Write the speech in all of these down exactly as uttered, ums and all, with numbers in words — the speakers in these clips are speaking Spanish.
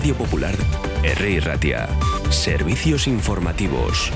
Radio Popular, Herri Ratia. Servicios informativos.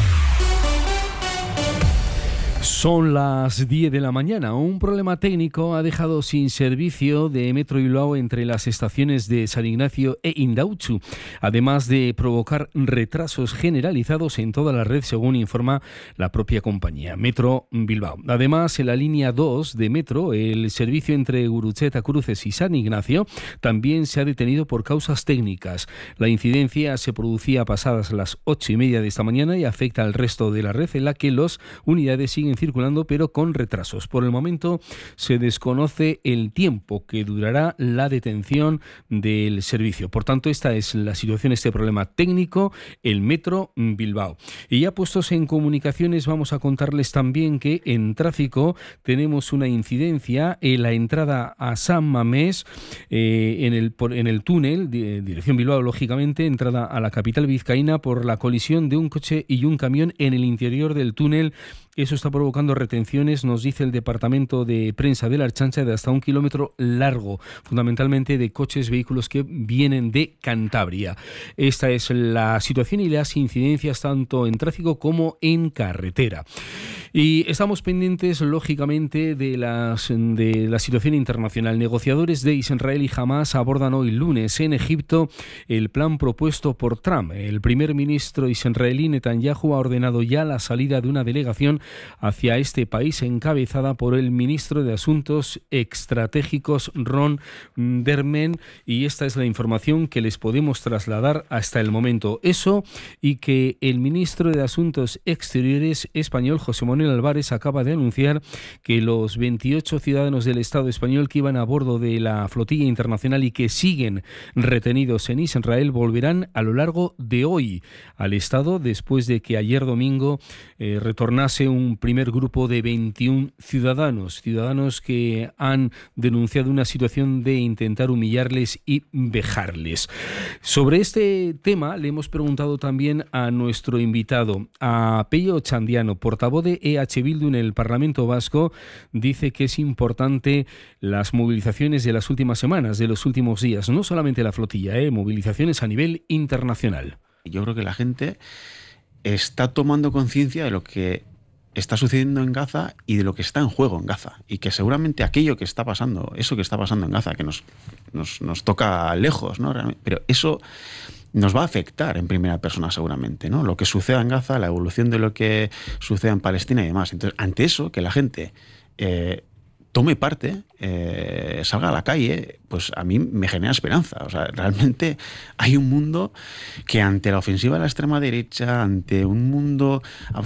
Son las diez de la mañana. Un problema técnico ha dejado sin servicio de Metro Bilbao entre las estaciones de San Ignacio e Indautxu, además de provocar retrasos generalizados en toda la red, según informa la propia compañía, Metro Bilbao. Además, en la línea dos de Metro, el servicio entre Gurutzeta Cruces y San Ignacio también se ha detenido por causas técnicas. La incidencia se producía pasadas las ocho y media de esta mañana y afecta al resto de la red, en la que las unidades siguen circulando pero con retrasos. Por el momento se desconoce el tiempo que durará la detención del servicio. Por tanto, esta es la situación, este problema técnico, el Metro Bilbao. Y ya puestos en comunicaciones, vamos a contarles también que en tráfico tenemos una incidencia en la entrada a San Mamés, eh, en, el, por, en el túnel, de, dirección Bilbao, lógicamente, entrada a la capital vizcaína por la colisión de un coche y un camión en el interior del túnel. Eso está provocando retenciones, nos dice el departamento de prensa de la Ertzaintza, de hasta un kilómetro largo, fundamentalmente de coches, vehículos que vienen de Cantabria. Esta es la situación y las incidencias tanto en tráfico como en carretera. Y estamos pendientes, lógicamente, de, las, de la situación internacional. Negociadores de Israel y Hamas abordan hoy lunes en Egipto el plan propuesto por Trump. El primer ministro israelí Netanyahu ha ordenado ya la salida de una delegación hacia este país encabezada por el ministro de Asuntos Estratégicos Ron Dermen, y esta es la información que les podemos trasladar hasta el momento. Eso, y que el ministro de Asuntos Exteriores español, José Manuel Álvarez, acaba de anunciar que los veintiocho ciudadanos del Estado español que iban a bordo de la flotilla internacional y que siguen retenidos en Israel volverán a lo largo de hoy al Estado, después de que ayer domingo eh, retornase un un primer grupo de veintiún ciudadanos, ciudadanos que han denunciado una situación de intentar humillarles y vejarles. Sobre este tema le hemos preguntado también a nuestro invitado, a Pello Chandiano, portavoz de E H Bildu en el Parlamento Vasco. Dice que es importante las movilizaciones de las últimas semanas, de los últimos días, no solamente la flotilla, ¿eh? movilizaciones a nivel internacional. Yo creo que la gente está tomando conciencia de lo que está sucediendo en Gaza y de lo que está en juego en Gaza, y que seguramente aquello que está pasando, eso que está pasando en Gaza, que nos, nos, nos toca lejos, ¿no? Pero eso nos va a afectar en primera persona seguramente, ¿no? Lo que suceda en Gaza, la evolución de lo que suceda en Palestina y demás. Entonces, ante eso, que la gente eh, tome parte, eh, salga a la calle, pues a mí me genera esperanza. O sea, realmente hay un mundo que, ante la ofensiva de la extrema derecha, ante un mundo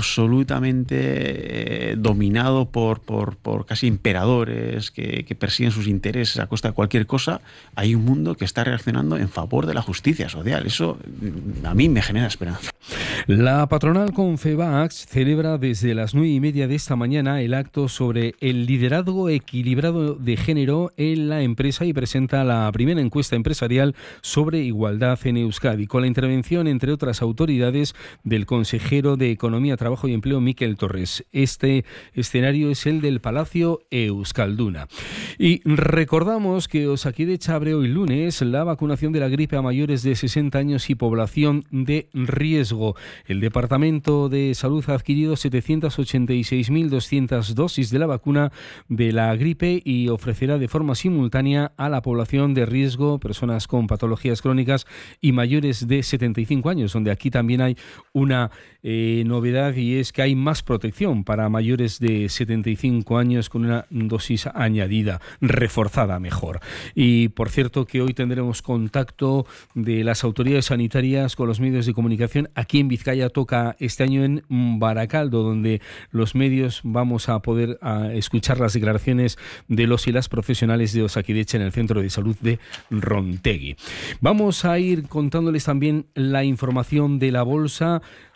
absolutamente eh, dominado por, por, por casi imperadores que, que persiguen sus intereses a costa de cualquier cosa, hay un mundo que está reaccionando en favor de la justicia social. Eso a mí me genera esperanza. La patronal Confebask celebra desde las nueve y media de esta mañana el acto sobre el liderazgo equilibrado de género en la empresa y presenta la primera encuesta empresarial sobre igualdad en Euskadi, con la intervención, entre otras autoridades, del consejero de Economía, Trabajo y Empleo, Mikel Torres. Este escenario es el del Palacio Euskalduna. Y recordamos que Osakidetza abre hoy lunes la vacunación de la gripe a mayores de sesenta años y población de riesgo. El Departamento de Salud ha adquirido setecientas ochenta y seis mil doscientas dosis de la vacuna de la gripe y ofrecerá de forma simultánea a la población de riesgo, personas con patologías crónicas y mayores de setenta y cinco años, donde aquí también hay una eh, novedad, y es que hay más protección para mayores de setenta y cinco años con una dosis añadida, reforzada mejor. Y por cierto que hoy tendremos contacto de las autoridades sanitarias con los medios de comunicación. Aquí en Vizcaya toca este año en Baracaldo, donde los medios vamos a poder a escuchar las declaraciones de los y las profesionales de Osakidetza en el Centro de Salud de Rontegui. Vamos a ir contándoles también la información de la bolsa.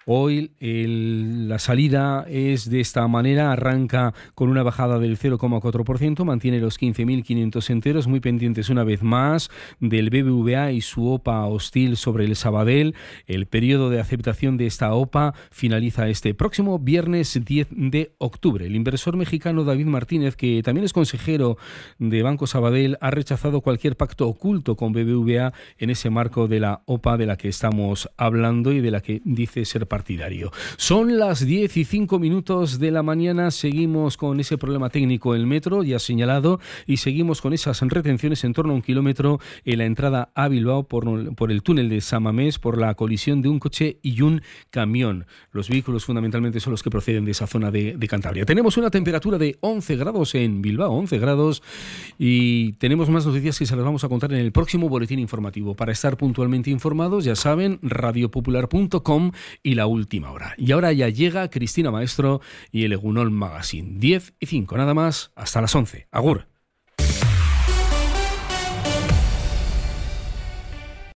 Hoy el, la salida es de esta manera, arranca con una bajada del cero coma cuatro por ciento, mantiene los quince mil quinientos enteros, muy pendientes una vez más del B B V A y su O P A hostil sobre el Sabadell. El periodo de aceptación de esta O P A finaliza este próximo viernes diez de octubre. El inversor mexicano David Martínez, que también es consejero de Banco Sabadell, ha rechazado cualquier pacto oculto con B B V A en ese marco de la O P A de la que estamos hablando y de la que dice ser partidario. Son las diez y cinco minutos de la mañana, seguimos con ese problema técnico en el metro, ya señalado, y seguimos con esas retenciones en torno a un kilómetro en la entrada a Bilbao por, por el túnel de San Mamés, por la colisión de un coche y un camión. Los vehículos fundamentalmente son los que proceden de esa zona de, de Cantabria. Tenemos una temperatura de once grados en Bilbao, once grados, y tenemos más noticias que se las vamos a contar en el próximo boletín informativo. Para estar puntualmente informados, ya saben, radiopopular punto com y la última hora. Y ahora ya llega Cristina Maestro y el Egunon Magazine. diez y cinco, nada más, hasta las once. Agur.